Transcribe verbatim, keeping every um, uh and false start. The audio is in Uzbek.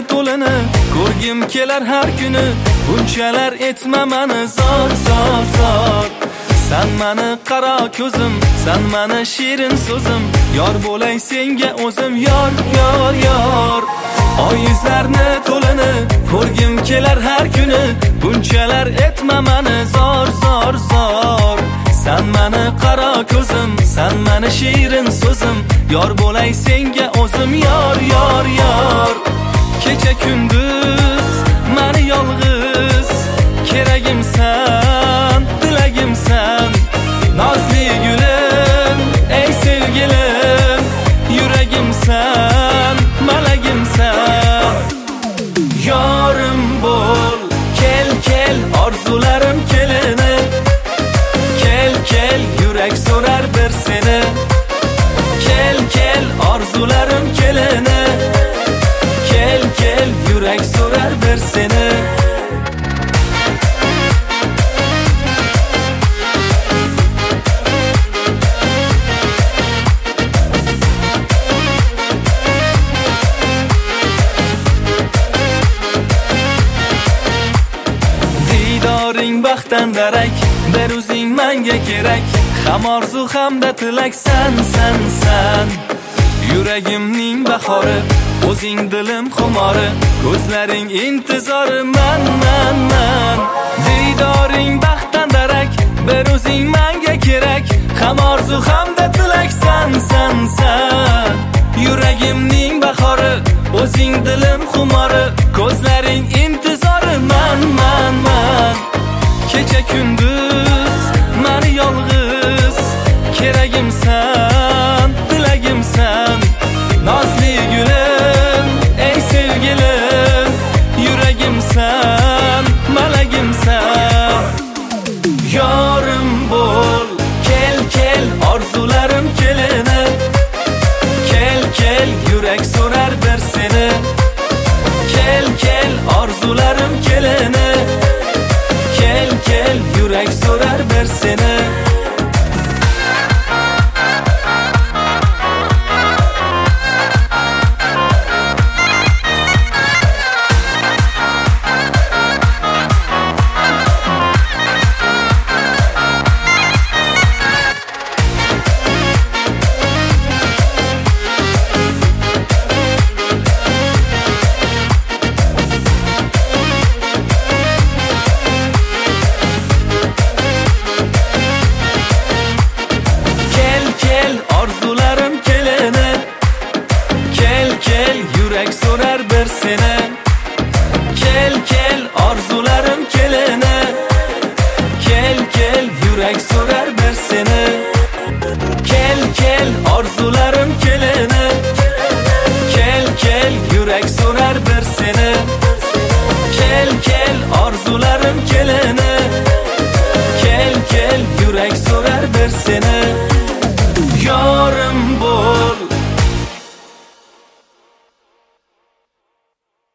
to'lini ko'rgim kelar har kuni. Bunchalar etma mani zor zor zor. Sen mani qaro ko'zim, sen mani shirin so'zim. Yor bo'lay senga o'zim, yor yor yor. Oyizlarni to'lini ko'rgim kelar har kuni. Bunchalar etma mani zor zor zor. Sen mani qaro ko'zim, sen mani shirin so'zim. Yor bo'lay senga o'zim, yor yor yor. Kecha kunduz mani yolg'iz, keragimsan, tilagimsan. Nozli gulim, ey sevgilim, yuragimsan, malagimsan. Yorim bo'l, kel kel orzularim kelini. Kel kel yurak so'rar bir seni. Kel kel orzularim kelini. Kel kel yurak so'rar bir seni. Didoring baxtdan darak, bir o'zing menga kerak. Ham orzu hamda tilak san san san. Yuragimning bahori, o'zing dilim xumori. Ko'zlaring intizori man man man. Didoring baxtdan darak, bir o'zing menga kerak. Ham orzu hamda tilak san san san. Yuragimning bahori, o'zing dilim xumori. Ko'zlaring intizori man man man. Kecha kunduz mani yolg'iz, keragimsan, tilagimsan. Nozli gulim, ey sevgilim, yuragimsan, malagimsan. Yorim bo'l, kel kel orzularim kelini. Kel kel yurak so'rar bir seni. Kel kel orzularim kelini. Kel kel yurak so'rar bir seni. Orzularim kelini. Kel kel yurak so'rar bir seni. Kel kel orzularim kelini. Kel kel yurak so'rar bir seni. Kel kel orzularim kelini. Kel kel yurak so'rar bir seni. Kel kel orzularim kelini. Kel kel yurak so'rar bir seni. Yorim bo'l,